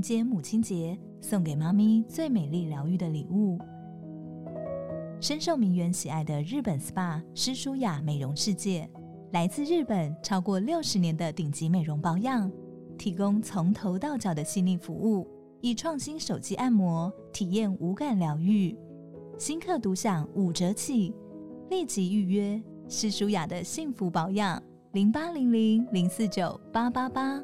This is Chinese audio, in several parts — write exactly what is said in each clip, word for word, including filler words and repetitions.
接母亲节，送给妈咪最美丽疗愈的礼物。深受名媛喜爱的日本 S P A 施舒雅美容世界，来自日本超过六十年的顶级美容保养，提供从头到脚的细腻服务，以创新手机按摩体验无感疗愈。新客独享五折起，立即预约施舒雅的幸福保养零八零零零四九八八八。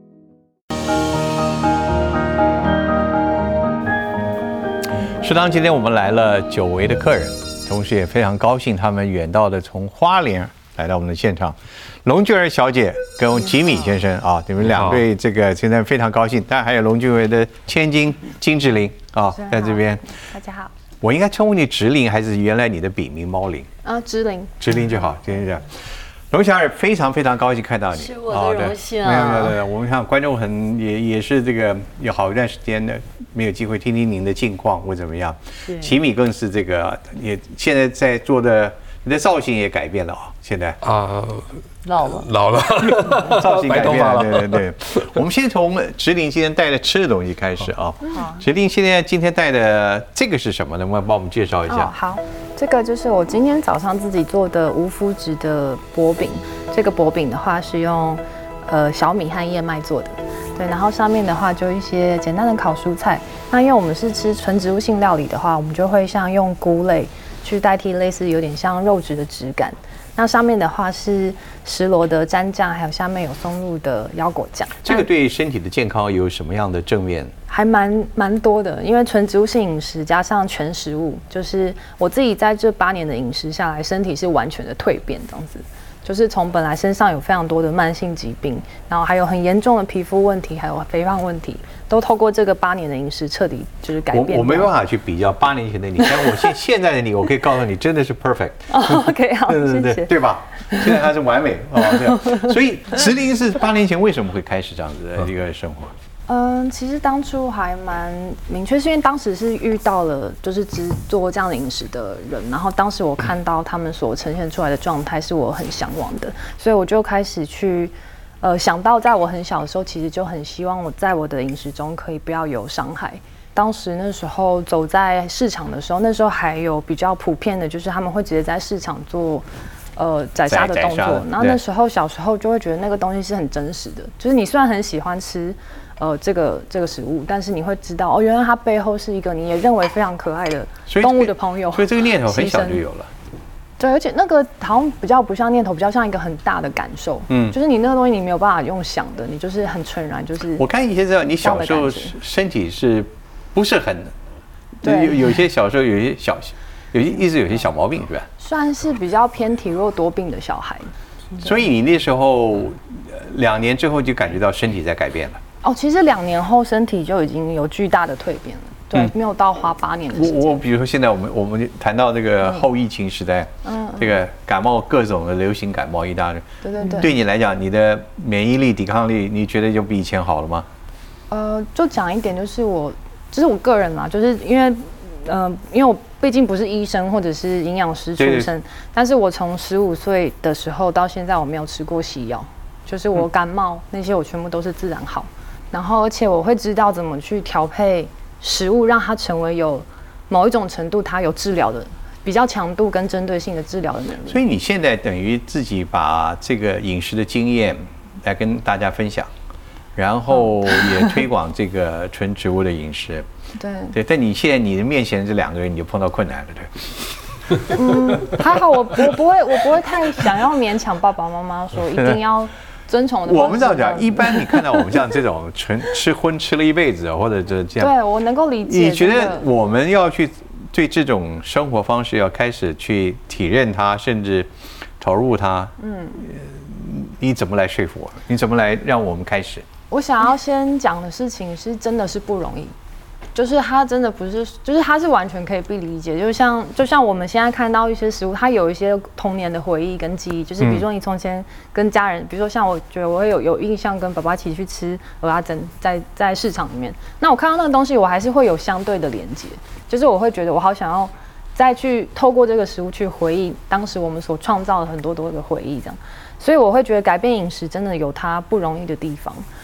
食堂，今天我们来了久违的客人，同时也非常高兴他们远道的从花莲来到我们的现场。龙俊儿小姐跟吉米先生啊，你们两对这个现在非常高兴。当然还有龙俊儿的千金金志玲啊，在这边。 大家好。我应该称呼你直玲，还是原来你的笔名猫玲？ 啊，直玲。直玲就好，今天这样。龙小姐非常非常高兴看到你， 是我的荣幸啊！ 没有没有没有，我们看观众很也也是这个有好一段时间的没有机会听听您的近况或怎么样。吉米更是这个也现在在做的，你的造型也改变了啊！现在啊， 老了老了， 造型改变了，对对对。我们先从直玲今天带的吃的东西开始啊。直玲现在今天带的这个是什么？能不能帮我们介绍一下？ 哦，好。这个就是我今天早上自己做的无麸质的薄饼。这个薄饼的话是用呃小米和燕麦做的，对。然后上面的话就一些简单的烤蔬菜。那因为我们是吃纯植物性料理的话，我们就会像用菇类去代替类似有点像肉质的质感。那上面的话是石螺的蘸酱，还有下面有松露的腰果酱。 这个对身体的健康有什么样的正面？ 还蛮蛮多的，因为纯植物性饮食加上全食物，就是我自己在这八年的饮食下来，身体是完全的蜕变，这样子。就是从本来身上有非常多的慢性疾病，然后还有很严重的皮肤问题，还有肥胖问题，都透过这个八年的饮食彻底就是改变。 我我没办法去比较八年前的你，但我现现在的你，我可以告诉你，真的是 perfect。 哦 OK， 好， 对对对， 谢谢， 对吧？现在它是完美哦，这样。所以直玲是八年前为什么会开始这样子的一个生活？ 嗯，其实当初还蛮明确，是因为当时是遇到了就是只做这样的饮食的人，然后当时我看到他们所呈现出来的状态是我很向往的，所以我就开始去呃想到，在我很小的时候，其实就很希望我在我的饮食中可以不要有伤害。当时那时候走在市场的时候，那时候还有比较普遍的，就是他们会直接在市场做。呃，宰杀的动作，然后那时候小时候就会觉得那个东西是很真实的，就是你虽然很喜欢吃，呃，这个这个食物，但是你会知道哦，原来它背后是一个你也认为非常可爱的动物的朋友， 所以这个念头很小就有了。 对，而且那个好像比较不像念头，比较像一个很大的感受，嗯，就是你那个东西你没有办法用想的，你就是很纯然，就是。 我看一些资料，你小时候身体是不是很，对，有有些小时候有些小。有些一直有些小毛病是吧？ 算是比较偏体弱多病的小孩， 所以你那时候两年之后就感觉到身体在改变了。 哦，其实两年后身体就已经有巨大的蜕变了，对，嗯、没有到花八年的时间。 我我比如说现在我们我们谈到这个后疫情时代，嗯，这个感冒各种的流行感冒一大堆， 对对对， 对你来讲，你的免疫力、抵抗力，你觉得就比以前好了吗？ 呃，就讲一点，就是我，就是我个人啦，就是因为。呃，因为我毕竟不是医生或者是营养师出身，对对，但是我从十五岁的时候到现在，我没有吃过西药，就是我感冒、嗯、那些我全部都是自然好，然后而且我会知道怎么去调配食物，让它成为有某一种程度它有治疗的比较强度跟针对性的治疗的能力。 所以你现在等于自己把这个饮食的经验来跟大家分享，然后也推广这个纯植物的饮食。 对对，但你现在你的面前这两个人，你就碰到困难了，对。 嗯，还好我我不会我不会太想要勉强爸爸妈妈说一定要遵从的。 我们这样讲，一般你看到我们像这种纯吃荤吃了一辈子，或者这这样， 对我能够理解。 你觉得我们要去对这种生活方式要开始去体认它，甚至投入它？嗯，你怎么来说服我？你怎么来让我们开始？ 我想要先讲的事情是真的是不容易。就是它真的不是，就是它是完全可以被理解。就像就像我们现在看到一些食物，它有一些童年的回忆跟记忆。就是比如说你从前跟家人，比如说像我觉得我会有有印象跟爸爸一起去吃蚵仔煎，在在市场里面，那我看到那个东西，我还是会有相对的连结。就是我会觉得我好想要再去透过这个食物去回忆当时我们所创造的很多多的回忆，这样。所以我会觉得改变饮食真的有它不容易的地方。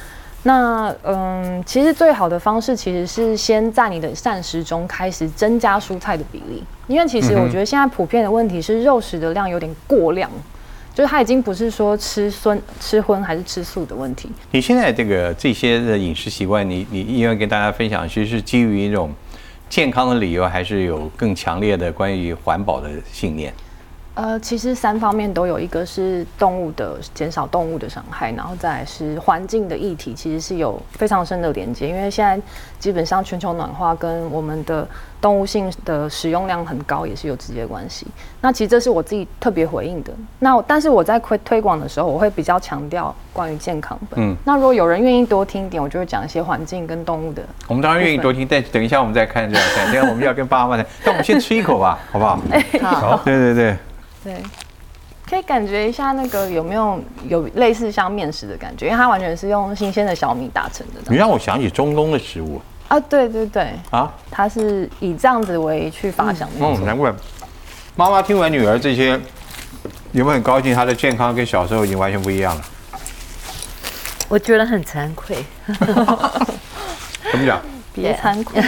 那嗯，其实最好的方式其实是先在你的膳食中开始增加蔬菜的比例，因为其实我觉得现在普遍的问题是肉食的量有点过量。就是它已经不是说吃荤、吃荤还是吃素的问题。 你现在这个这些的饮食习惯，你你因为跟大家分享，其实是基于一种健康的理由，还是有更强烈的关于环保的信念？ 呃，其实三方面都有，一个是动物的减少动物的伤害，然后再来是环境的议题，其实是有非常深的连接。因为现在基本上全球暖化跟我们的动物性的使用量很高，也是有直接关系。那其实这是我自己特别回应的。那但是我在推推广的时候，我会比较强调关于健康本。嗯，那如果有人愿意多听一点，我就会讲一些环境跟动物的。 我们当然愿意多听，但等一下我们再看这道菜，等一下我们要跟爸妈谈。但我们先吃一口吧，好不好？ 好， 对对对。 对，可以感觉一下那个有没有有类似像面食的感觉，因为它完全是用新鲜的小米打成的。 你让我想起中东的食物啊，对对对， 啊， 它是以这样子为去发想的。 嗯，难怪妈妈听完女儿这些，有没有很高兴？她的健康跟小时候已经完全不一样了。 我觉得很惭愧。 怎么讲？ 别惭愧，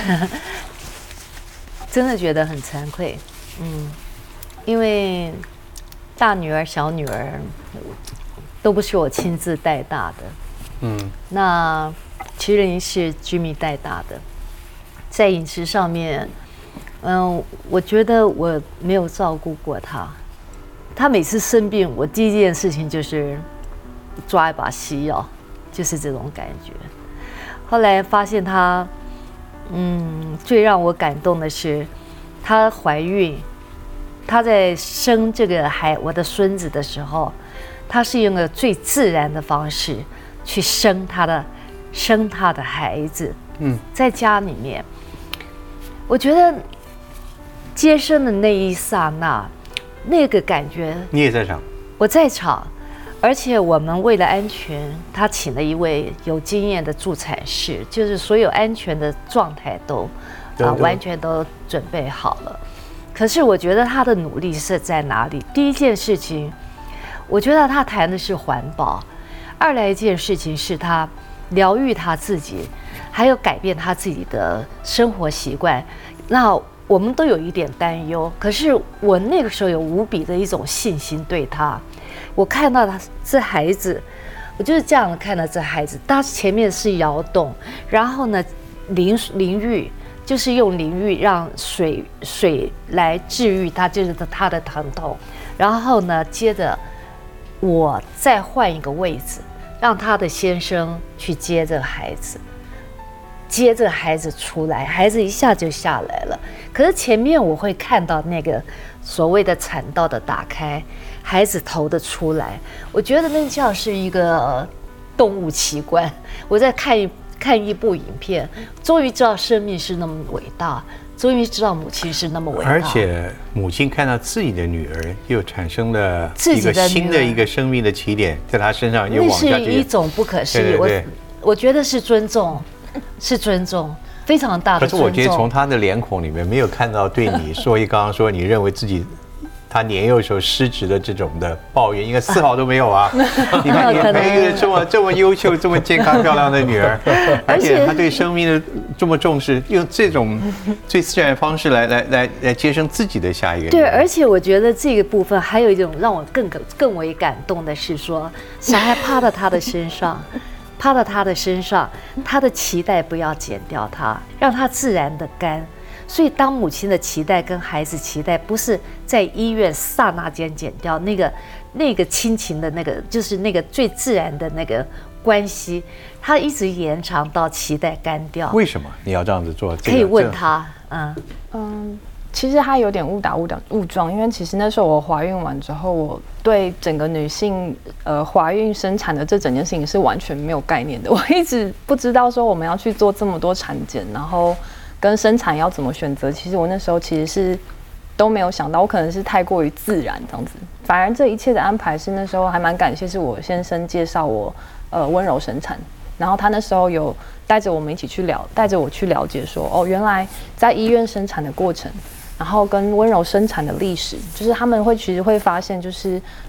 真的觉得很惭愧。嗯。因为大女儿、小女儿都不是我亲自带大的，嗯，那麒麟是 Jimmy 带大的，在饮食上面，嗯，我觉得我没有照顾过他。他每次生病，我第一件事情就是抓一把西药，就是这种感觉。后来发现他，嗯，最让我感动的是，她怀孕。她在生这个孩我的孙子的时候，她是用个最自然的方式去生她的生她的孩子。嗯，在家里面，我觉得接生的那一刹那，那个感觉。 你也在场？ 我在场，而且我们为了安全，他请了一位有经验的助产士，就是所有安全的状态都啊、呃、完全都准备好了。可是我觉得他的努力是在哪里？第一件事情，我觉得他谈的是环保；二来一件事情是他疗愈他自己，还有改变他自己的生活习惯。那我们都有一点担忧，可是我那个时候有无比的一种信心对他。我看到他这孩子，我就是这样看到这孩子，他前面是摇动，然后呢淋淋浴。就是用淋浴让水水来治愈他，就是他的疼痛。然后呢，接着我再换一个位置，让他的先生去接这个孩子，接这个孩子出来，孩子一下就下来了。可是前面我会看到那个所谓的产道的打开，孩子头的出来，我觉得那像是一个动物奇观。我在看一。看一部影片，终于知道生命是那么伟大，终于知道母亲是那么伟大。 而且母亲看到自己的女儿又产生了一个新的一个生命的起点，在她身上又往下去。 那是一种不可思议。我我觉得是尊重，是尊重，非常大的尊重。 可是我觉得从她的脸孔里面没有看到对你说一刚刚说你认为自己。他年幼时候失职的这种的抱怨，应该丝毫都没有啊！你看，你培育了这么这么优秀、这么健康漂亮的女儿，而且他对生命的这么重视，用这种最自然的方式来来来来接生自己的下一个。 对，而且我觉得这个部分还有一种让我更更为感动的是说，小孩趴到他的身上，趴到他的身上，他的脐带不要剪掉它，让它自然的干。所以，当母亲的脐带跟孩子脐带不是在医院刹那间剪掉，那个那个亲情的那个，就是那个最自然的那个关系，它一直延长到脐带干掉。 为什么你要这样子做？ 可以问他，嗯嗯，其实他有点误打误打误撞，因为其实那时候我怀孕完之后，我对整个女性呃怀孕生产的这整件事情是完全没有概念的，我一直不知道说我们要去做这么多产检，然后。跟生产要怎么选择？其实我那时候其实是都没有想到，我可能是太过于自然这样子。反而这一切的安排是那时候还蛮感谢，是我先生介绍我呃温柔生产，然后他那时候有带着我们一起去了，带着我去了解说，哦，原来在医院生产的过程，然后跟温柔生产的历史，就是他们会其实会发现，就是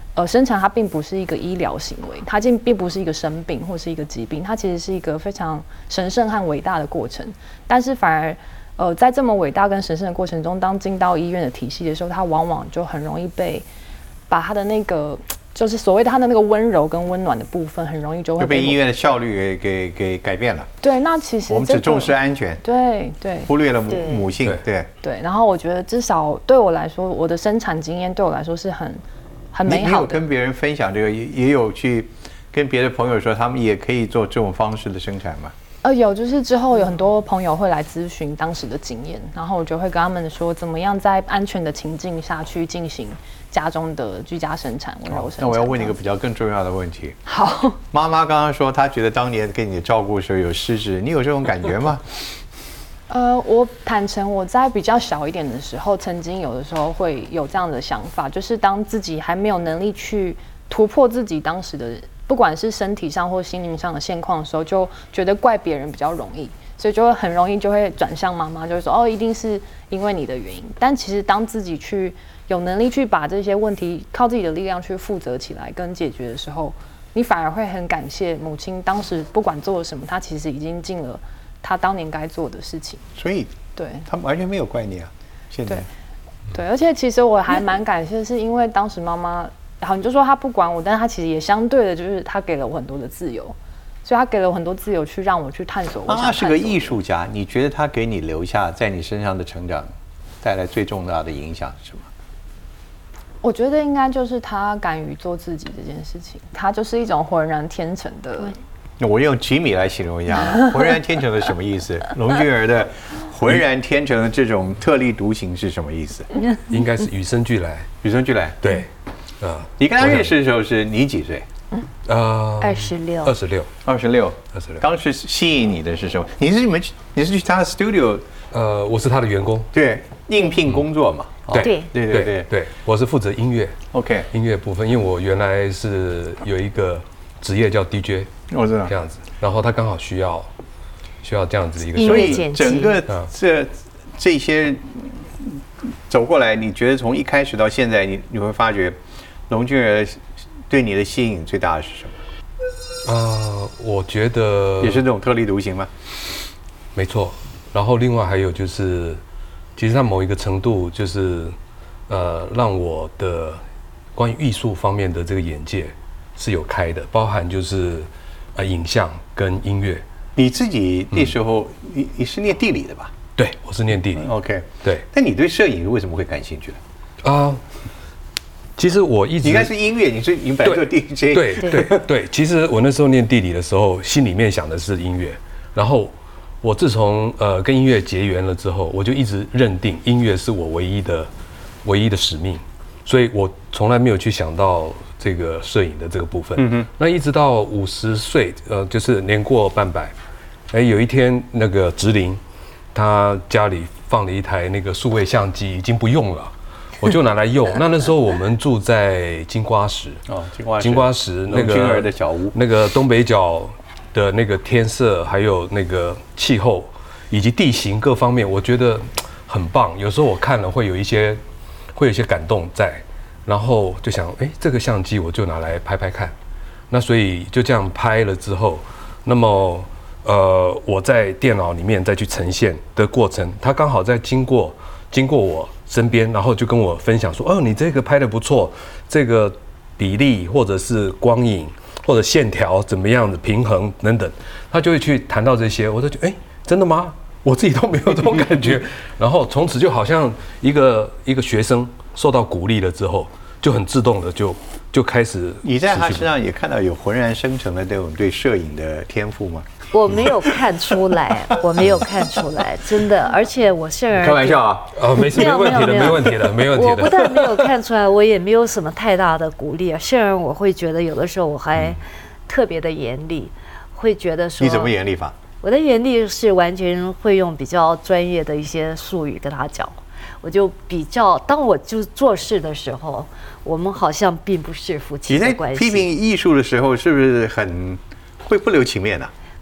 呃，生产它并不是一个医疗行为，它并并不是一个生病或是一个疾病，它其实是一个非常神圣和伟大的过程。但是反而，呃，在这么伟大跟神圣的过程中，当进到医院的体系的时候，它往往就很容易被把它的那个，就是所谓的它的那个温柔跟温暖的部分，很容易就会就被医院的效率给给给改变了。 对，那其实、这个、 我们只重视安全， 对对， 忽略了母母性，对对。然后我觉得至少对我来说，我的生产经验对我来说是很。很美好的。 你有跟别人分享这个，也也有去跟别的朋友说，他们也可以做这种方式的生产吗？ 呃，有，就是之后有很多朋友会来咨询当时的经验，然后我就会跟他们说，怎么样在安全的情境下去进行家中的居家生产、温柔生产。 那我要问你一个比较更重要的问题。 好， 妈妈刚刚说，她觉得当年给你的照顾的时候有失职，你有这种感觉吗？ 呃，我坦诚，我在比较小一点的时候，曾经有的时候会有这样的想法，就是当自己还没有能力去突破自己当时的，不管是身体上或心灵上的现况的时候，就觉得怪别人比较容易，所以就会很容易就会转向妈妈，就会说哦，一定是因为你的原因。但其实当自己去有能力去把这些问题靠自己的力量去负责起来跟解决的时候，你反而会很感谢母亲当时不管做了什么，她其实已经尽了他当年该做的事情， 所以对他完全没有怪你啊。现在对, 对，而且其实我还蛮感谢，是因为当时妈妈，好你就说她不管我，但是她其实也相对的，就是她给了我很多的自由，所以她给了我很多自由去让我去探索。 妈妈是个艺术家，你觉得她给你留下在你身上的成长带来最重大的影响是什么？ 我觉得应该就是她敢于做自己这件事情，她就是一种浑然天成的。 我用吉米来形容一下，浑然天成的什么意思？龙俊儿的浑然天成的这种特立独行是什么意思？ 应该是与生俱来。 与生俱来， 对，啊， 你跟他认识的时候是你几岁？ 呃， 二十六， 二十六， 二十六， 二十六。 当时吸引你的是什么？你是你们你是去他的 studio？ 呃，我是他的员工， 对，应聘工作嘛。 对对对对对对，我是负责音乐 ，OK， 音乐部分，因为我原来是有一个职业叫 D J。 我知道这样子，然后他刚好需要需要这样子一个， 音乐剪辑， 所以整个这这些走过来，你觉得从一开始到现在，你你会发觉龙俊儿对你的吸引最大的是什么？ 啊、呃，我觉得也是这种特立独行吗？ 没错。然后另外还有就是，其实他某一个程度就是呃，让我的关于艺术方面的这个眼界是有开的，包含就是。呃，影像跟音乐， 你自己那时候，嗯、你你是念地理的吧？ 对，我是念地理。 OK， 对。 但你对摄影为什么会感兴趣呢？啊、呃，其实我一直你应该是音乐，你是你本来做 D J。 对对 对, 对, 对，其实我那时候念地理的时候，心里面想的是音乐。然后我自从呃跟音乐结缘了之后，我就一直认定音乐是我唯一的唯一的使命，所以我从来没有去想到。这个摄影的这个部分，嗯哼，那一直到五十岁，呃，就是年过半百，哎，有一天那个植林，他家里放了一台那个数位相机，已经不用了，我就拿来用。那那时候我们住在金瓜石， 哦，金瓜石， 金瓜石那个龙俊儿的小屋， 那个东北角的那个天色，还有那个气候以及地形各方面，我觉得很棒。有时候我看了会有一些会有一些感动在。然后就想，哎，这个相机我就拿来拍拍看。那所以就这样拍了之后，那么呃，我在电脑里面再去呈现的过程，他刚好在经过经过我身边，然后就跟我分享说，哦，你这个拍得不错，这个比例或者是光影或者线条怎么样的平衡等等，他就会去谈到这些，我就觉得，哎，真的吗？我自己都没有这种感觉。然后从此就好像一个一个学生受到鼓励了之后。就很自动的就就开始。 你在他身上也看到有浑然生成的那种对摄影的天赋吗？ 我没有看出来，我没有看出来，真的。而且我现在开玩笑啊， 哦，没事，没问题的，没问题的，没问题的。 我不但没有看出来，我也没有什么太大的鼓励。虽然我会觉得有的时候我还特别的严厉，会觉得说你怎么严厉法？ 我的严厉是完全会用比较专业的一些术语跟他讲。我就比较，当我就做事的时候，我们好像并不是夫妻的关系。 你在批评艺术的时候，是不是很会不留情面呢、啊？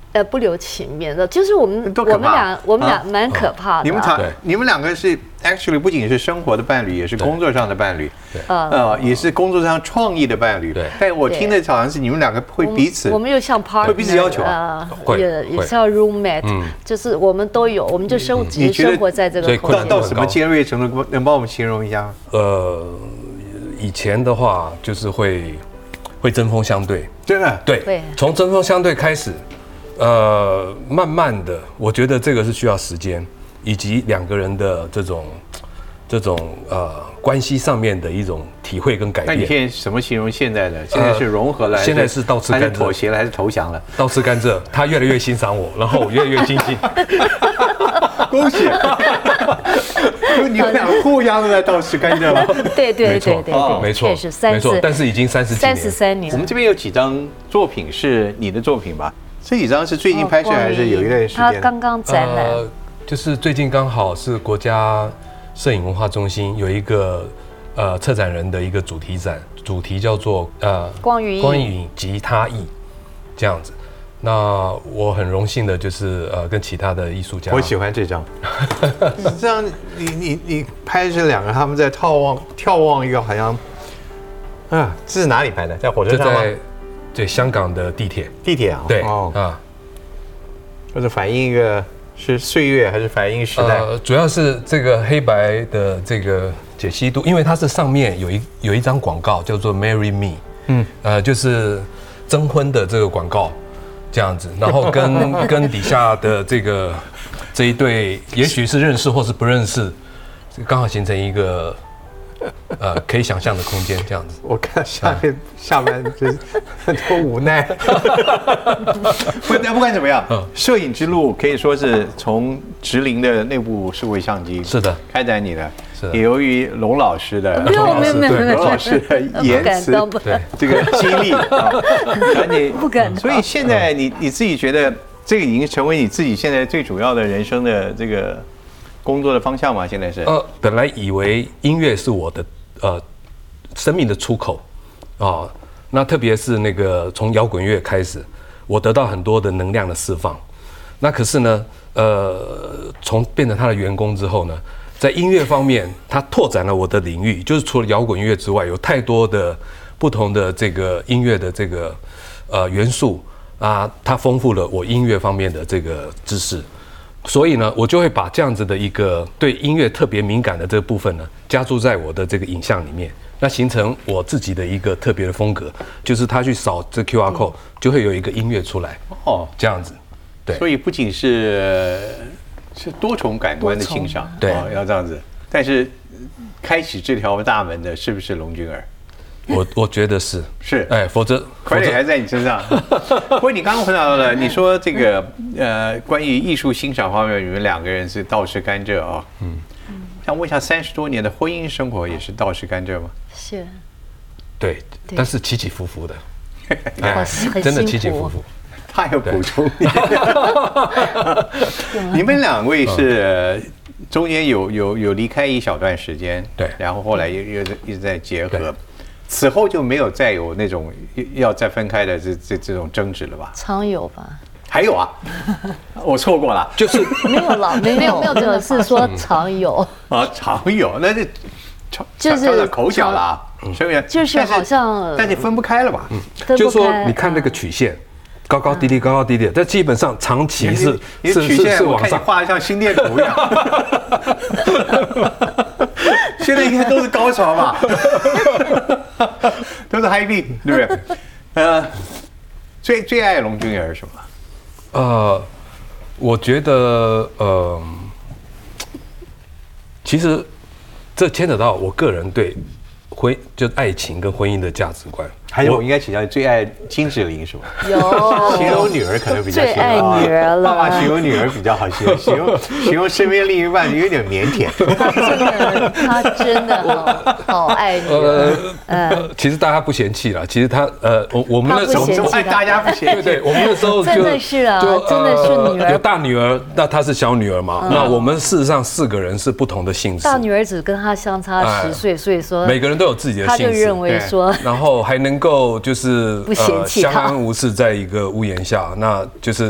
呃，不留情面的，就是我们我们俩我们俩蛮可怕的。 你们俩你们两个是 actually 不仅是生活的伴侣，也是工作上的伴侣，呃，也是工作上创意的伴侣。对，但我听的好像是你们两个会彼此， 我们又像 partner， 会彼此要求啊， 也也是要 roommate， 就是我们都有，我们就生只是生活在这个空间。 到什么尖锐程度？能帮我们形容一下？ 呃，以前的话就是会会针锋相对， 真的对，从针锋相对开始。呃，慢慢的，我觉得这个是需要时间，以及两个人的这种、这种呃关系上面的一种体会跟改变。 那你现在怎么形容现在的？现在是融合了， 呃、现在是倒吃甘蔗， 还是妥协了，还是投降了？ 倒吃甘蔗，他越来越欣赏我，然后我越来越精进。 恭喜！你们俩互相都在倒吃甘蔗了。 对对对对， 没错， 确实三没错，但是已经三十三十三年。 我们这边有几张作品是你的作品吧？这几张是最近拍摄还是有一段时间？ 他刚刚展览， 呃，就是最近刚好是国家摄影文化中心有一个呃策展人的一个主题展，主题叫做呃光与影光与影及他意这样子。那我很荣幸的就是呃跟其他的艺术家， 我喜欢这张。这样你你你拍这两个他们在眺望眺望一个好像，啊，这是哪里拍的？在火车上吗？ 对，香港的地铁， 地铁啊， 对哦啊， 这是反映一个是岁月还是反映时代？ 呃，主要是这个黑白的这个解析度，因为它是上面有一有一张广告叫做 "Marry Me"， 嗯，呃，就是征婚的这个广告这样子，然后跟跟底下的这个这一对，也许是认识或是不认识，刚好形成一个。呃，可以想象的空间这样子。 我看下面下面就是很多无奈。不，不管怎么样，摄影之路可以说是从直零的内部数位相机是的开展你的， 是的。 也由于龙老师的没有没有没有龙老师的言辞这个激励啊， 你不敢。 所以现在你你自己觉得这个已经成为你自己现在最主要的人生的这个。工作的方向吗？现在是呃，本来以为音乐是我的呃生命的出口啊，那特别是那个从摇滚乐开始，我得到很多的能量的释放。那可是呢，呃，从变成他的员工之后呢，在音乐方面，他拓展了我的领域，就是除了摇滚乐之外，有太多的不同的这个音乐的这个呃元素啊，它丰富了我音乐方面的这个知识。所以呢，我就会把这样子的一个对音乐特别敏感的这个部分呢，加注在我的这个影像里面，那形成我自己的一个特别的风格，就是他去扫这 Q R code 就会有一个音乐出来哦，这样子，对。 所以不仅是是多重感官的欣赏， 对， 要这样子，但是开启这条大门的是不是龙君儿？ 我我觉得是是， 哎，否则快点还在你身上。不过你刚刚回答到了，你说这个呃，关于艺术欣赏方面，你们两个人是倒吃甘蔗啊。嗯，想问一下，三十多年的婚姻生活也是倒吃甘蔗吗？ 是， 对，但是起起伏伏的， 哎， 真的起起伏伏。 他有补充你，你们两位是中间有有有离开一小段时间， 对， 然后后来又又一直在结合。此后就没有再有那种要再分开的这这这种争执了吧？ 常有吧？ 还有啊，我错过了， 就是没有了，没有没有，真的是说常有啊，常有，那就就是口角了，是不是？ 就是好像， 但你分不开了吧？ 就是说，你看那个曲线。高高低低，高高低低，但基本上长期是是是是往上画的像心电图一样。现在应该都是高潮吧？都是 high beat， 对不对？呃，最最爱龙君儿是什么？ 呃，我觉得呃，其实这牵扯到我个人对婚就爱情跟婚姻的价值观。 还有，我应该请教你最爱金智霖是吗？ 有， 形容女儿可能比较最爱女儿了。 爸爸形容女儿比较好形容，形容形容身边另一半有点腼腆。 他真的，他真的好好爱女儿。 呃，其实大家不嫌弃啦，其实他呃，我我们那时候大家不嫌弃， 对对，我们那时候真的是啊，真的是女儿有大女儿，那她是小女儿嘛。那我们事实上四个人是不同的姓氏， 大女儿只跟她相差十岁，所以说每个人都有自己的姓氏， 他就认为说， 然后还能够就是不嫌弃相安无事，在一个屋檐下，那就是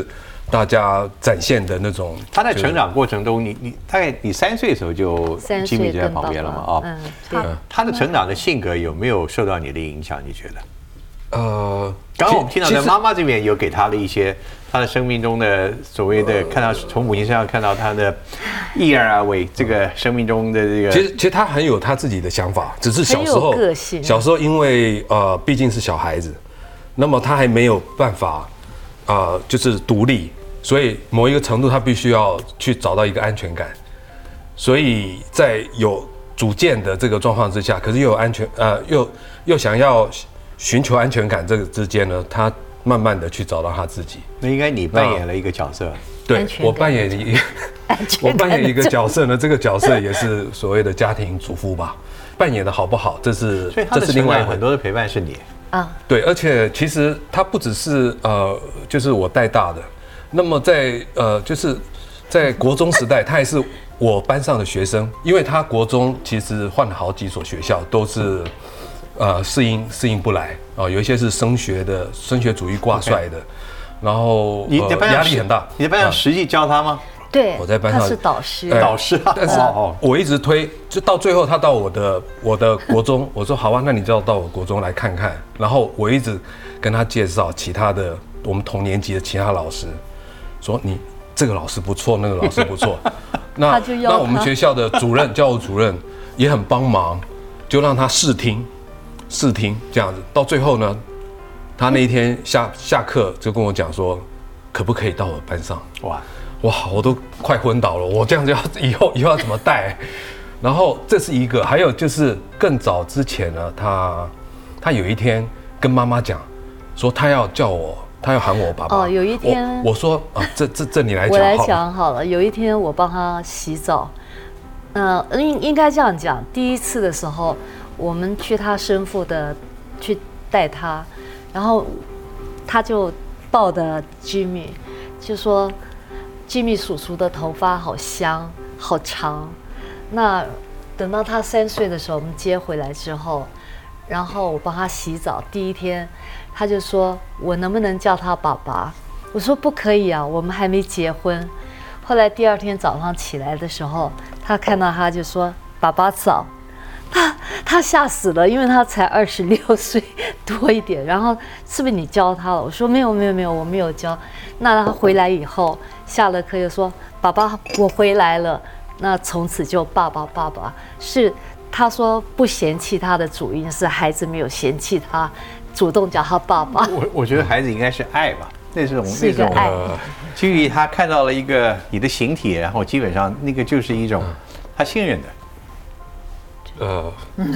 大家展现的那种。 他在成长过程中，你你大概你三岁的时候就吉米就在旁边了嘛？啊， 嗯， 他他的成长的性格有没有受到你的影响？你觉得？ 呃， 刚刚我们听到在妈妈这边有给他的一些他的生命中的所谓的看到从母亲身上看到他的易而而为这个生命中的这个， 其实其实他很有他自己的想法，只是小时候很有个性小时候因为呃毕竟是小孩子，那么他还没有办法呃就是独立，所以某一个程度他必须要去找到一个安全感，所以在有主见的这个状况之下，可是又有安全呃又又想要寻求安全感这个之间呢，他慢慢的去找到他自己。 那应该你扮演了一个角色。 对，我扮演一个，我扮演一个角色呢，这个角色也是所谓的家庭主妇吧，扮演的好不好，这是所以他的这是另外一回很多的陪伴是你啊， 对，而且其实他不只是呃，就是我带大的，那么在呃，就是在国中时代，他也是我班上的学生，因为他国中其实换了好几所学校，都是呃适应适应不来啊、呃，有一些是升学的升学主义挂帅的。Okay.然后你在班上压力很大， 你在班上实际教他吗？ 对， 我在班上他是导师， 导师啊。 但是我一直推，就到最后他到我的我的国中，我说好啊，那你就要到我国中来看看。然后我一直跟他介绍其他的我们同年级的其他老师，说你这个老师不错，那个老师不错。那那我们学校的主任教务主任也很帮忙，就让他试听试听这样子。到最后呢，他那一天下下课就跟我讲说，可不可以到我班上？哇哇，我都快昏倒了，我这样子要以后以后要怎么带？然后这是一个，还有就是更早之前呢，他他有一天跟妈妈讲，说他要叫我，他要喊我爸爸。 哦，有一天我, 我说啊，这这这你来讲， 我来讲好了。有一天我帮他洗澡，呃，应应该这样讲，第一次的时候，我们去他生父的去带他。然后他就抱着 Jimmy， 就说 Jimmy 叔叔的头发好香好长。那等到他三岁的时候，我们接回来之后，然后我帮他洗澡，第一天他就说我能不能叫他爸爸？我说不可以啊，我们还没结婚。后来第二天早上起来的时候，他看到他就说爸爸早。他他吓死了，因为他才二十六岁多一点。然后是不是你教他了？我说没有没有没有，我没有教。那他回来以后下了课就说爸爸我回来了。那从此就爸爸爸爸。是他说不嫌弃他的主因是孩子没有嫌弃他，主动叫他爸爸。 我我觉得孩子应该是爱吧，那种是一个爱。 基于他看到了一个你的形体，然后基本上那个就是一种他信任的。 呃，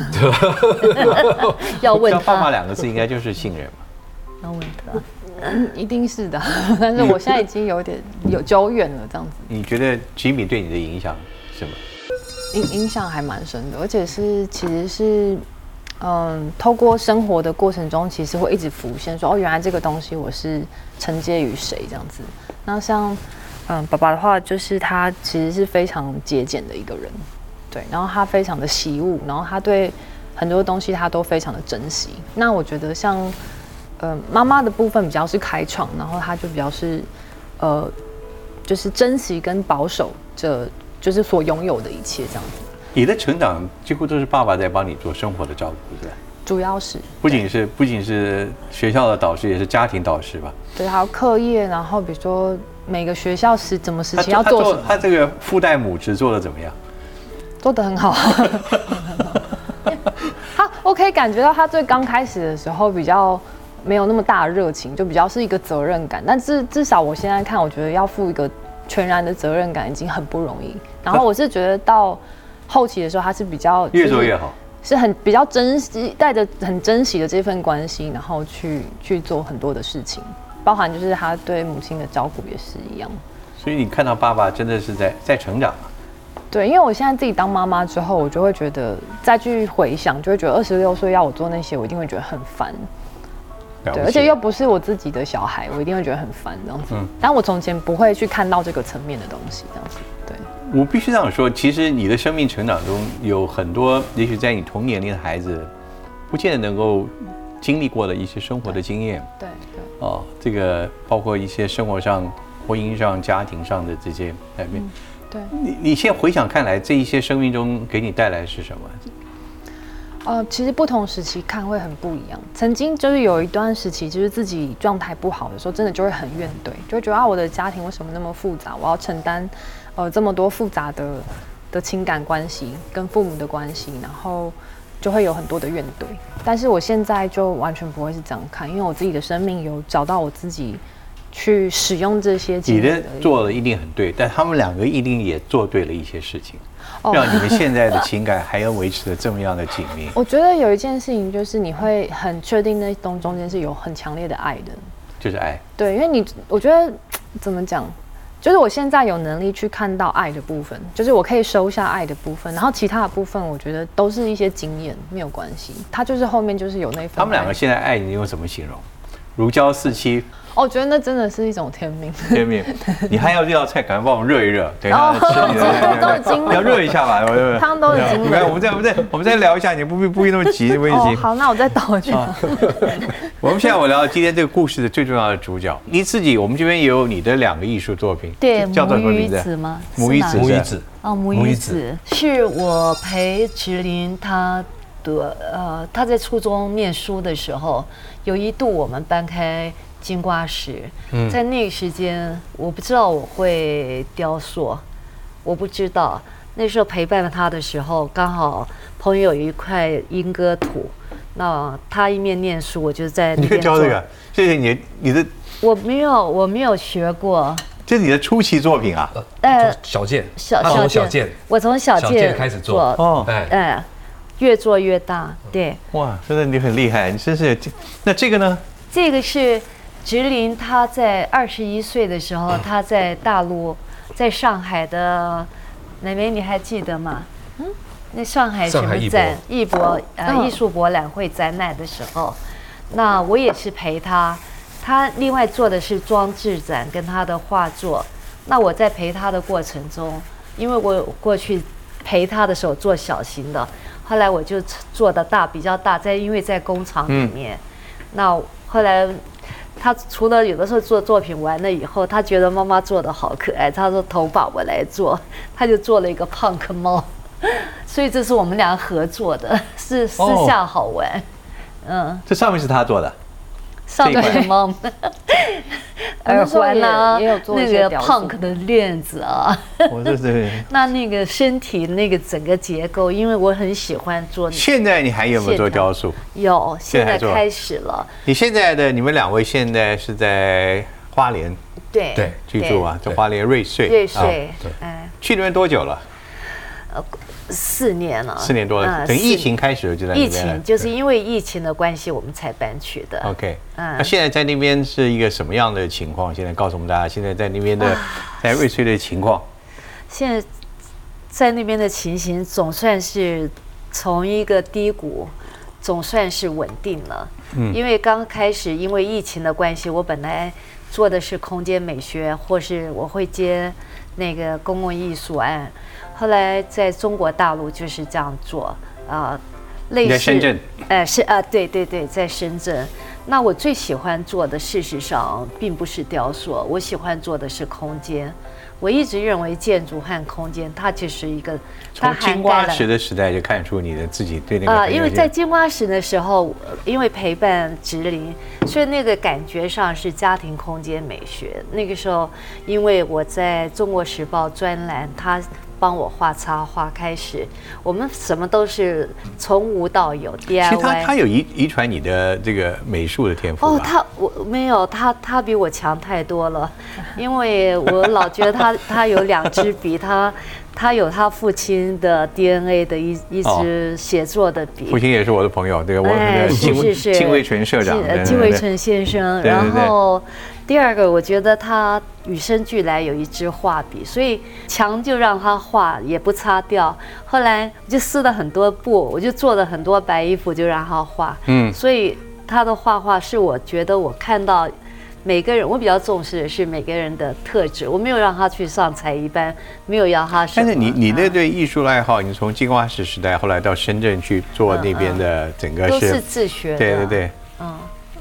要问他 “爸爸”两个字应该就是信任嘛。 要问他， 嗯，一定是的。但是我现在已经有点有久远了，这样子。 你觉得吉米对你的影响是什么？ 影影响还蛮深的，而且是其实是，嗯，透过生活的过程中，其实会一直浮现说，哦，原来这个东西我是承接于谁这样子。那像，嗯，爸爸的话，就是他其实是非常节俭的一个人。对，然后他非常的惜物，然后他对很多东西他都非常的珍惜。那我觉得像，呃，妈妈的部分比较是开创，然后他就比较是，呃，就是珍惜跟保守着，就是所拥有的一切这样子。 你的成长几乎都是爸爸在帮你做生活的照顾，是吧？ 主要是不仅是不仅是学校的导师，也是家庭导师吧？ 对，还有课业，然后比如说每个学校是怎么事情要做什么。 他这个父代母职做的怎么样？ 做得很好，他我可以感觉到他最刚开始的时候比较没有那么大的热情，就比较是一个责任感。但是至少我现在看，我觉得要负一个全然的责任感已经很不容易。然后我是觉得到后期的时候，他是比较、就是、 越做越好， 是很比较珍惜，带着很珍惜的这份关系，然后去去做很多的事情，包含就是他对母亲的照顾也是一样。 所以你看到爸爸真的是在在成长啊。 对，因为我现在自己当妈妈之后，我就会觉得再去回想，就会觉得二十六岁要我做那些，我一定会觉得很烦。对，而且又不是我自己的小孩，我一定会觉得很烦这样子。嗯，但我从前不会去看到这个层面的东西，这样子。对， 我必须这样说，其实你的生命成长中有很多，也许在你同年龄的孩子，不见得能够经历过的一些生活的经验。 对对。 哦，这个包括一些生活上婚姻上、家庭上的这些改变。 嗯、对， 你你现在回想看来，这一些生命中给你带来的是什么？ 呃，其实不同时期看会很不一样。曾经就是有一段时期，就是自己状态不好的时候，真的就会很怨怼，就会觉得啊，我的家庭为什么那么复杂？我要承担呃这么多复杂的的情感关系跟父母的关系，然后就会有很多的怨怼。但是我现在就完全不会是这样看，因为我自己的生命有找到我自己去使用这些经你验。 的做的一定很对，但他们两个一定也做对了一些事情。 哦让你们现在的情感还要维持的这么样的紧密。 我觉得有一件事情就是你会很确定那东中间是有很强烈的爱的， 就是爱。 对，因为你我觉得怎么讲，就是我现在有能力去看到爱的部分，就是我可以收下爱的部分，然后其他的部分我觉得都是一些经验，没有关系。他就是后面就是有那份爱。 他们两个现在爱你用什么形容？如胶似漆。 哦，我觉得那真的是一种天命。 天命，你还要这道菜，赶快帮我们热一热，等一下吃你的。 都已经要热一下吧， 汤都已经。 你看，我们再我们再我们再聊一下，你不必不必那么急，不必急。 好，那我再倒一句。 我们现在我聊今天这个故事的最重要的主角，你自己，我们这边也有你的两个艺术作品， 对， 叫做什么名字？ 母语子吗？ 母语子， 母语子。 哦，母语子是我陪芷玲她的呃，她在初中念书的时候，有一度我们搬开金瓜石，嗯、在那个时间，我不知道我会雕塑，我不知道。那时候陪伴他的时候，刚好朋友有一块莺歌土，那他一面念书，我就在那边做。 你教这个，谢谢你，你的我没有，我没有学过。 这是你的初期作品啊？ 呃，小件， 小小小件， 我从小件开始做， 哦， 哎，越做越大，对。 哇，真的你很厉害，你真是。那这个呢？ 这个是。芷玲她在二十一岁的时候，她在大陆，在上海的，奶奶你还记得吗？嗯，那上海什么展？艺博呃艺术博览会展览的时候，那我也是陪她。她另外做的是装置展跟她的画作。那我在陪她的过程中，因为我过去陪她的时候做小型的，后来我就做的大比较大，在因为在工厂里面，嗯、那后来。他除了有的时候做作品完了以后，他觉得妈妈做的好可爱，他说头发我来做，他就做了一个胖克猫，所以这是我们俩合作的，是私下好玩。哦、嗯， 这上面是他做的， 上面是猫，耳环啊，也有做那个 punk 的链子啊， 我这是那那个身体那个整个结构，因为我很喜欢做。 现在你还有没有做雕塑？ 有，现在开始了。 你现在的你们两位现在是在花莲对对居住啊，在花莲瑞穗。 瑞穗， 哎，去那边多久了？ 呃，四年了， 四年多了。等疫情开始就在那边。 疫情就是因为疫情的关系，我们才搬去的。 OK，嗯，那现在在那边是一个什么样的情况？现在告诉我们大家，现在在那边的在瑞穗的情况。 现在在那边的情形总算是从一个低谷，总算是稳定了。嗯，因为刚开始因为疫情的关系，我本来做的是空间美学，或是我会接那个公共艺术案。后来在中国大陆就是这样做啊、呃，类似在深圳， 哎、呃、是啊、呃，对对对，在深圳。那我最喜欢做的，事实上并不是雕塑，我喜欢做的是空间。我一直认为建筑和空间，它就是一个， 从金瓜石的时代就看出你的自己对那个啊、 呃，因为在金瓜石的时候，因为陪伴芷玲，所以那个感觉上是家庭空间美学。那个时候，因为我在中国时报专栏，他帮我画插画开始，我们什么都是从无到有 D I Y。 其实他他有遗遗传你的这个美术的天赋哦，他我没有，他他比我强太多了，因为我老觉得他他有两支笔，他他有他父亲的 D N A 的一一支写作的笔。 父亲也是我的朋友，对我哎金是是金卫纯社长， 金卫纯先生，然后。第二个，我觉得他与生俱来有一支画笔，所以墙就让他画，也不擦掉。后来就撕了很多布，我就做了很多白衣服，就让他画。嗯，所以他的画画是我觉得我看到每个人，我比较重视的是每个人的特质，我没有让他去上才艺班，没有要他什么。 但是你你的对艺术的爱好，你从金瓜石时代后来到深圳去做那边的整个是、 嗯嗯、都是自学的。 对对对，嗯。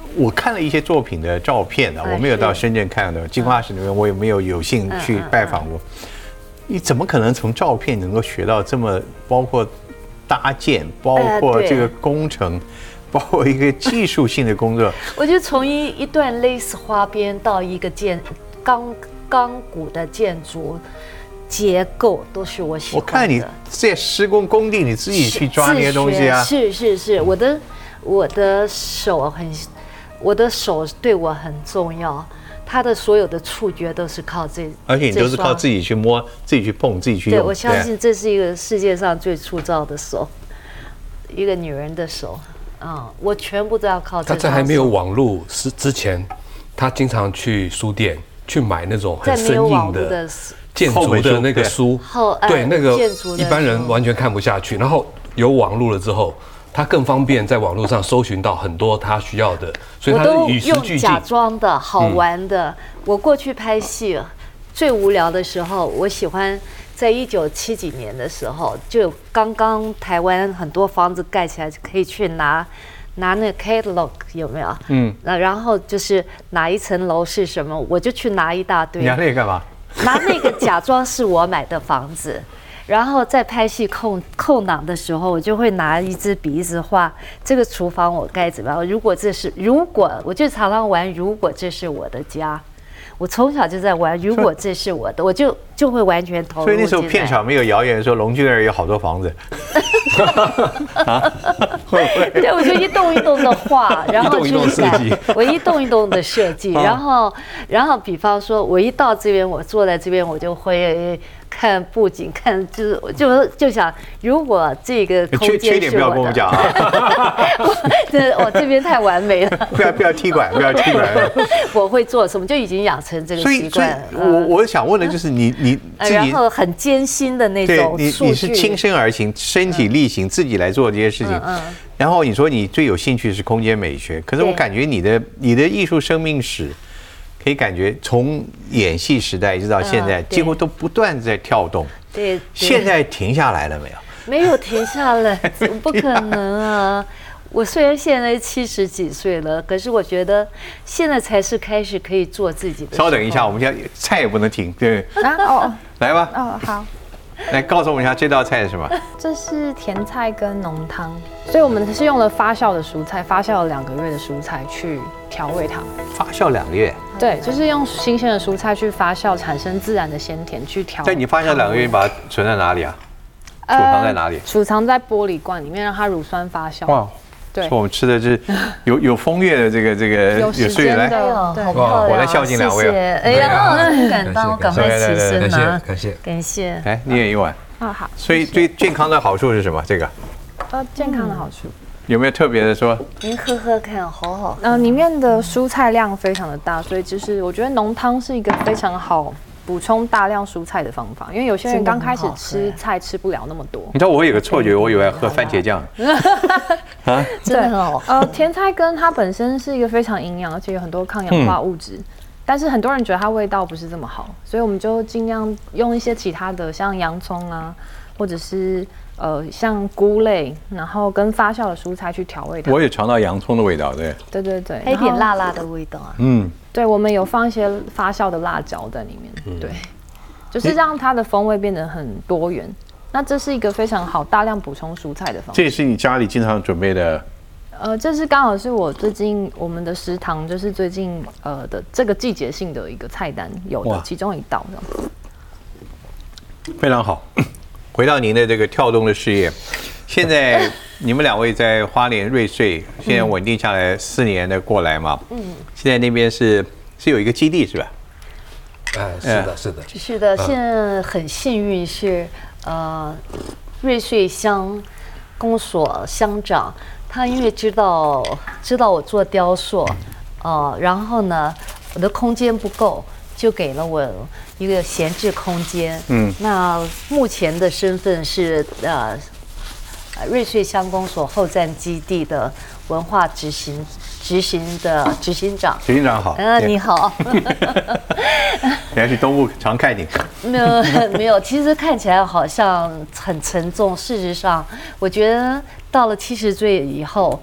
我看了一些作品的照片啊，我没有到深圳看的金花石那边，我也没有有幸去拜访过。你怎么可能从照片能够学到这么包括搭建，包括这个工程，包括一个技术性的工作？ 我就从一一段蕾丝花边到一个建钢钢骨的建筑。结构都是我喜欢的。 我看你在施工工地，你自己去抓那些东西啊。 是是是，我的我的手很，我的手对我很重要。他的所有的触觉都是靠这， 而且你都是靠自己去摸、自己去碰、自己去用。 对，我相信这是一个世界上最粗糙的手，一个女人的手啊、嗯，我全部都要靠这。 他在还没有网络之之前，他经常去书店去买那种很生硬的。建筑的那个书，对那个一般人完全看不下去。然后有网络了之后，他更方便在网络上搜寻到很多他需要的，所以他与时俱进。 假装的好玩的。我过去拍戏最无聊的时候，我喜欢在一九七几年的时候，就刚刚台湾很多房子盖起来，可以去拿拿那个 catalog 有没有？嗯，那然后就是哪一层楼是什么，我就去拿一大堆。 你拿那个干嘛？ 拿那个假装是我买的房子，然后在拍戏空空档的时候，我就会拿一支笔一直画这个厨房我该怎么样。如果这是如果我就常常玩，如果这是我的家，我从小就在玩。如果这是我的，我就就会完全投入。 所以那时候片场没有谣言说龙俊儿有好多房子， 啊，会不会？对，我就一栋一栋的画，然后去改，我一栋一栋的设计，然后然后比方说，我一到这边，我坐在这边，我就会看布景，看就是就就想，如果这个空间是我的， 缺点不要跟我讲啊， 这我这边太完美了， 不要不要踢馆，不要踢馆。 我会做什么，就已经养成这个习惯。 所以，我我想问的就是你你自己， 然后很艰辛的那种对，你你是亲身而行，身体力行，自己来做这些事情。嗯嗯。然后你说你最有兴趣是空间美学，可是我感觉你的你的艺术生命史。可以感觉从演戏时代一直到现在，几乎都不断在跳动。 对， 现在停下来了没有？ 没有停下来，不可能啊！我虽然现在七十几岁了，可是我觉得现在才是开始可以做自己的。 稍等一下，我们现在菜也不能停，对。 啊哦， 来吧。 哦，好。 来告诉我们一下这道菜是什么？ 这是甜菜跟浓汤，所以我们是用了发酵的蔬菜，发酵了两个月的蔬菜去调味它。 发酵两个月？ 对，就是用新鲜的蔬菜去发酵，产生自然的鲜甜去调。 对，你发酵两个月，你把它存在哪里啊？储藏在哪里？ 储藏在玻璃罐里面，让它乳酸发酵。哇， 对，我们吃的是有有风月的这个这个有时间的， 对，哇， 我来孝敬两位。 哎呀，很感动，我赶快起身啊！感谢感谢。 来，你也一碗。 啊好。 所以最健康的好处是什么？这个？ 呃，健康的好处。 有没有特别的说？ 您喝喝看，好好。 呃，里面的蔬菜量非常的大，所以就是我觉得浓汤是一个非常好补充大量蔬菜的方法。因为有些人刚开始吃菜吃不了那么多。 你知道我有个错觉，我以为喝番茄酱。 啊，真的很好。 呃，甜菜根它本身是一个非常营养，而且有很多抗氧化物质。嗯，但是很多人觉得它味道不是这么好，所以我们就尽量用一些其他的，像洋葱啊，或者是。呃，像菇类，然后跟发酵的蔬菜去调味它。 我也尝到洋葱的味道，对。 对对对， 还有点辣辣的味道啊。 嗯， 对，我们有放一些发酵的辣椒在里面，嗯、对，就是让它的风味变得很多元。那这是一个非常好大量补充蔬菜的方法。 这也是你家里经常准备的。 呃，这是刚好是我最近我们的食堂，就是最近呃的这个季节性的一个菜单有的其中一道这样子。 非常好。回到您的这个跳动的事业，现在你们两位在花莲瑞穗，现在稳定下来四年的过来嘛？嗯，现在那边是是有一个基地是吧？ 哎，是的，是的， 是的。现在很幸运是呃，瑞穗乡公所乡长，他因为知道知道我做雕塑，呃，然后呢，我的空间不够。就给了我一个闲置空间。嗯，那目前的身份是呃，瑞穗乡公所后站基地的文化执行执行的执行长。 执行长好。 啊，你好。 原来去东部常看你。 没有没有，其实看起来好像很沉重。事实上，我觉得到了七十岁以后。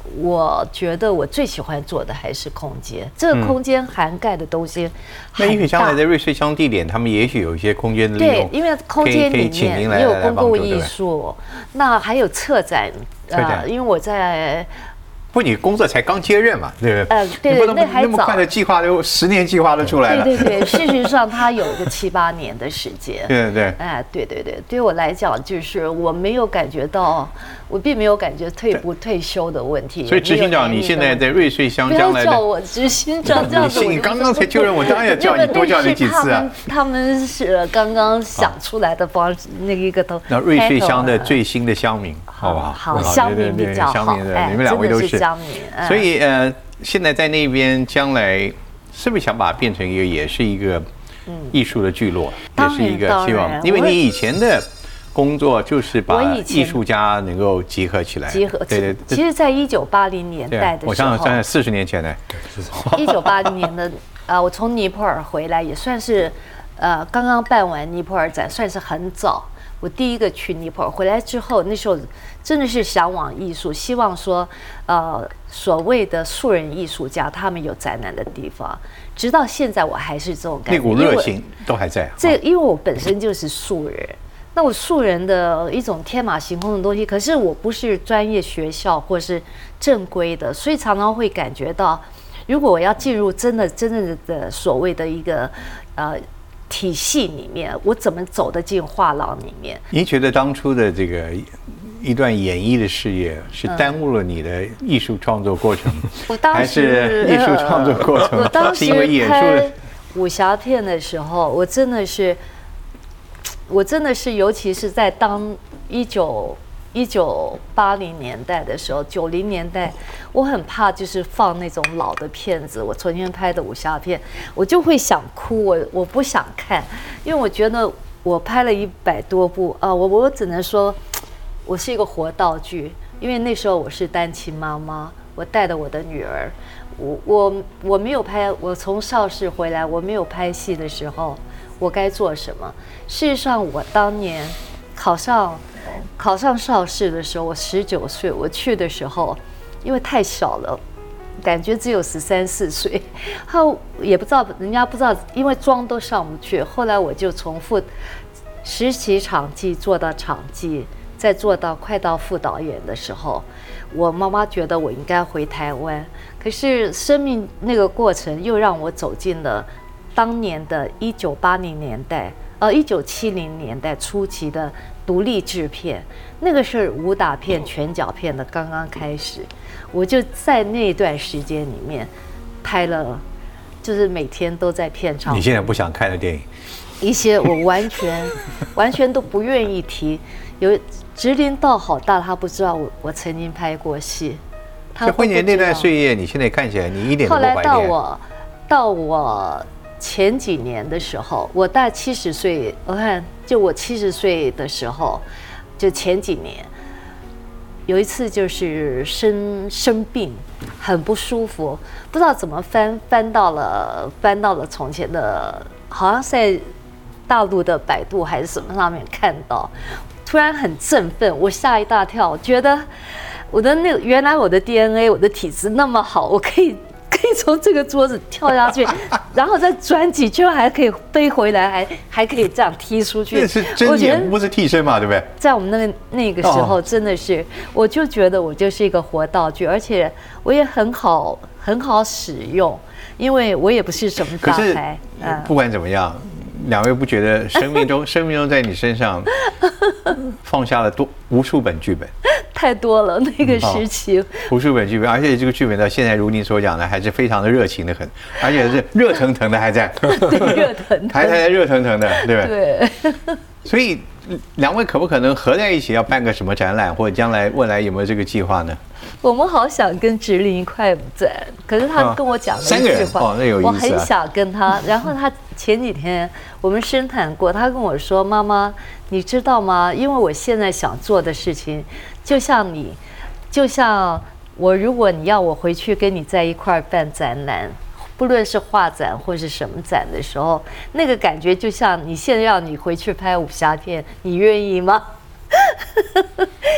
我觉得我最喜欢做的还是空间，这个空间涵盖的东西那也许将来在瑞穗乡地点，他们也许有一些空间的利用。 对，因为空间里面也有公共艺术，那还有策展。呃，因为我在。 不，你工作才刚接任嘛，对不对？ 呃，对， 你不能那还早， 那么快的计划都十年计划都出来了。 对对对，事实上它有一个七八年的时间。 对对对。 哎，对对对，对我来讲，就是我没有感觉到，我并没有感觉退不退休的问题。 所以执行长，你现在在瑞穗乡将来的， 不要叫我执行长这样子。 你刚刚才就任，我当然要叫你多叫你几次啊。 他们是刚刚想出来的方式，那一个都。 那瑞穗乡的最新的乡民，好不好？ 好，乡民比较好。 你们两位都是乡民。 所以呃，现在在那边将来是不是想把它变成一个，也是一个艺术的聚落，也是一个希望？因为你以前的工作就是把艺术家能够集合起来， 集合。 对对。 其实，在一九八零年代的时候， 我想想，算四十年前呢， 一九八零年的呃，我从尼泊尔回来，也算是呃刚刚办完尼泊尔展，算是很早。我第一个去尼泊尔回来之后，那时候真的是向往艺术，希望说，呃，所谓的素人艺术家他们有展览的地方。直到现在，我还是这种感觉， 那股热情都还在。 这因为我本身就是素人，那我素人的一种天马行空的东西，可是我不是专业学校或是正规的，所以常常会感觉到，如果我要进入真的真正的所谓的一个呃。体系里面，我怎么走得进画廊里面？ 您觉得当初的这个一段演艺的事业是耽误了你的艺术创作过程， 我当时还是艺术创作过程？ 我当时是因为演出的武侠片的时候，我真的是，我真的是，尤其是在当一九。一九八零年代的时候，九零年代，我很怕就是放那种老的片子，我重新拍的武侠片，我就会想哭，我我不想看，因为我觉得我拍了一百多部啊，我我只能说，我是一个活道具，因为那时候我是单亲妈妈，我带着我的女儿，我我我没有拍，我从邵氏回来，我没有拍戏的时候，我该做什么？事实上，我当年考上。考上邵氏的时候，我十九岁，我去的时候，因为太小了，感觉只有十三四岁，后也不知道，人家不知道，因为妆都上不去。后来我就从副实习场记做到场记，再做到快到副导演的时候，我妈妈觉得我应该回台湾，可是生命那个过程又让我走进了当年的一九八零年代，呃，一九七零年代初期的。独立制片，那个是武打片、拳脚片的刚刚开始，我就在那段时间里面拍了，就是每天都在片场。 你现在不想看的电影， 一些我完全完全都不愿意提。有直林道好大，他不知道我我曾经拍过戏。 在婚前那段岁月，你现在看起来你一点都不怀念。 后来到我到我前几年的时候，我大概七十岁，我看。就我七十岁的时候，就前几年，有一次就是生生病，很不舒服，不知道怎么翻翻到了翻到了从前的，好像在大陆的百度还是什么上面看到，突然很振奋，我吓一大跳，觉得我的那原来我的 D N A 我的体质那么好，我可以。可以从这个桌子跳下去，然后再转几圈，还可以飞回来，还还可以这样踢出去。 那是真演，不是替身嘛，对不对？ 在我们那个那个时候，真的是，我就觉得我就是一个活道具，而且我也很好很好使用，因为我也不是什么大牌。 嗯，不管怎么样，两位不觉得生命中生命中在你身上放下了多无数本剧本？ 太多了，那个时期、哦、 无数本剧本，而且这个剧本到现在如您所讲的，还是非常的热情的很，而且是热腾腾的还在， 对，热腾腾， 还还热腾腾的，对不对？ 对。所以两位可不可能合在一起要办个什么展览，或者将来未来有没有这个计划呢？ 我们好想跟直林一块展，可是他跟我讲了一句话， 哦，那有意思啊， 我很想跟他。然后他前几天我们深谈过，他跟我说：“妈妈，你知道吗？因为我现在想做的事情，就像你，就像我，如果你要我回去跟你在一块办展览。”不论是画展或是什么展的时候，那个感觉就像你现在让你回去拍武侠片，你愿意吗？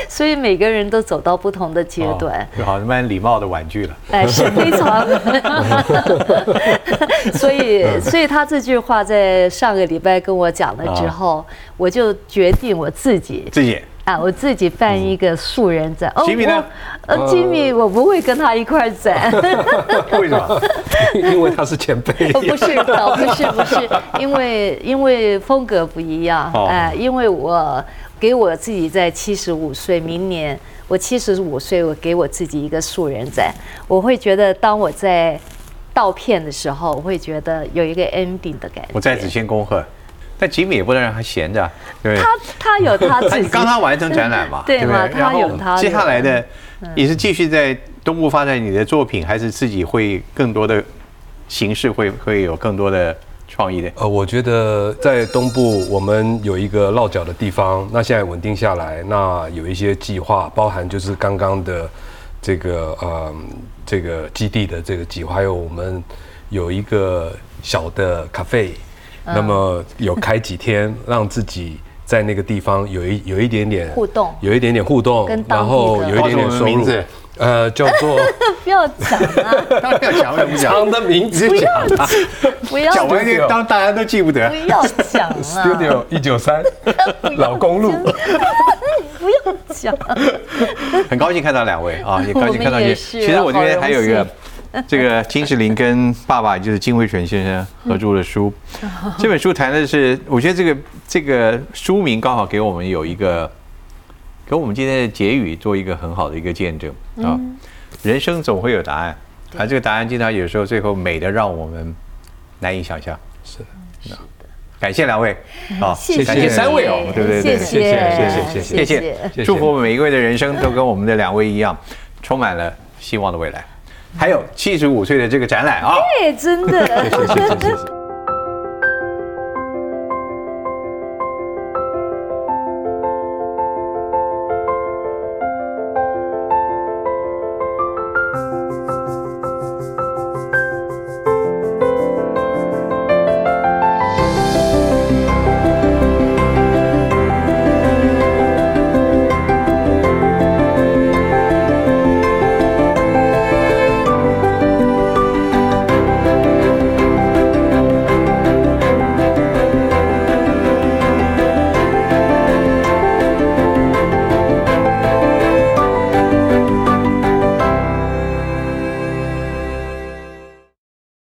所以每个人都走到不同的阶段， 就好像蛮礼貌的婉拒了。 哎，是非常。所以，所以他这句话在上个礼拜跟我讲了之后，我就决定我自己自己。 啊，我自己办一个素人展。 吉米呢？ 呃，吉米我不会跟他一块展。 为什么？ 因为他是前辈。 不是，不是，不是，因为因为风格不一样。哎，因为我给我自己在七十五岁，明年我七十五岁，我给我自己一个素人展。我会觉得，当我在倒片的时候，我会觉得有一个 ending 的感觉。 我在此先恭贺。但吉米也不能让他闲着，对不对？ 他他有他自己， 刚刚完成展览嘛， 对吗？他有他。 接下来的，你是继续在东部发展你的作品，还是自己会更多的形式会会有更多的创意的？ 呃，我觉得在东部我们有一个落脚的地方，那现在稳定下来，那有一些计划，包含就是刚刚的这个呃这个基地的这个计划，还有我们有一个小的咖啡。那么有开几天，让自己在那个地方有一有一点点互动， 有一点点互动，然后有一点点收入。呃，叫做不要讲啊！ 当然要讲，为什么讲？ 长的名字讲啊！ 不要讲完就当大家都记不得。 不要讲了。 Studio 一九三，老公路。 不要讲。 很高兴看到两位啊，也高兴看到你。其实我这边还有一个。这个金石麟跟爸爸就是金惠纯先生合著的书，这本书谈的是，我觉得这个这个书名刚好给我们有一个，给我们今天的结语做一个很好的一个见证啊。人生总会有答案，而这个答案经常有时候最后美的让我们难以想象。 是的，感谢两位啊， 感谢三位哦，对不对？ 谢谢谢谢谢谢谢，祝福我们每一位的人生都跟我们的两位一样，充满了希望的未来。还有七十五岁的这个展览啊， 对，真的。 谢谢谢谢。